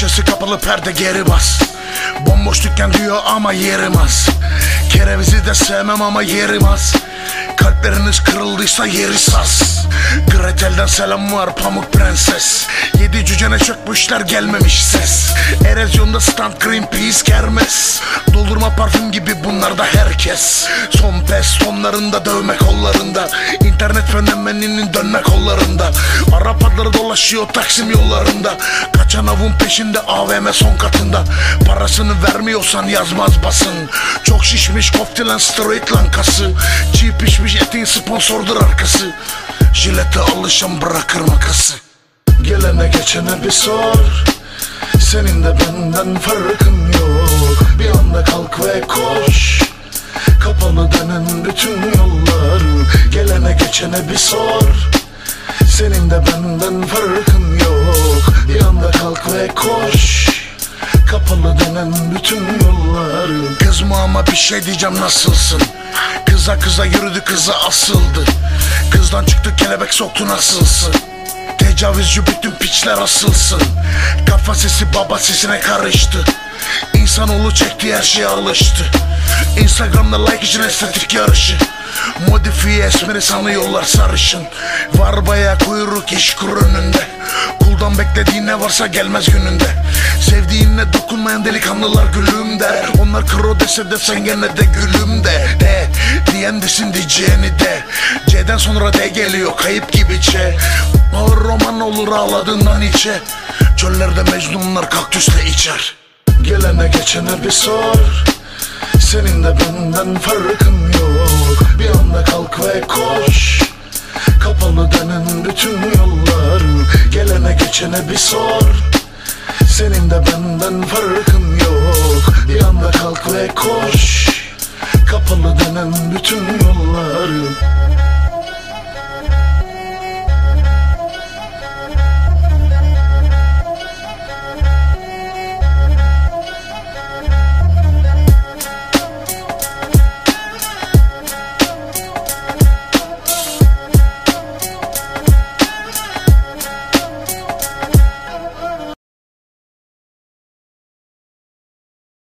Köşesi kapalı perde geri bas. Bomboş dükkan diyor ama yerim az. Kerevizi de sevmem ama yerim az. Kalpleriniz kırıldıysa yeri saz. Gretel'den selam var pamuk prenses. 7 cücene çökmüşler gelmemiş ses. Erozyonda stand Greenpeace kermes. Doldurma parfüm gibi bunlar da herkes. Son pes sonlarında dövme kollarında. İnternet fenomeninin dönme kollarında. Arap adları dolaşıyor Taksim yollarında. Kaçan avun peşinde AVM son katında. Parasını vermiyorsan yazmaz basın. Çok şişmiş koftilen straight lankası. Çiğ pişmiş etin sponsordur arkası. Jilete alışan bırakır makası. Gelene geçene bir sor. Senin de benden farkın yok. Bir anda kalk ve koş. Kapalı denen bütün yollar. Gelene geçene bir sor. Senin de benden farkın yok. Bir anda kalk ve koş. Kapalı denen bütün yollar. Kızma ama bir şey diyeceğim nasılsın? Kıza yürüdü kıza asıldı. Kızdan çıktı kelebek soktu nasılsın? Tecavüzcü bütün piçler asılsın. Kafa sesi baba sesine karıştı. İnsanoğlu çektiği her şeye alıştı. Instagram'da like için estetik yarışı. Modifiye esmeri sanıyorlar sarışın. Var bayağı kuyruk işkur önünde. Kuldan beklediğin ne varsa gelmez gününde. Sevdiğinle dokunmayan delikanlılar gülüm der. Onlar kro dese de sen gene de gülüm de. De diyen desin diyeceğini de. C'den sonra D geliyor kayıp gibi Ç. Ağır roman olur ağladığından içe. Çöllerde mecnunlar kaktüsle içer. Gelene geçene bir sor. Senin de benden farkın yok. Bir anda kalk ve koş. Kapalı denen bütün yollar. Gelene geçene bir sor. Senin de benden farkın yok. Bir anda kalk ve koş. Kapalı denen bütün yollar.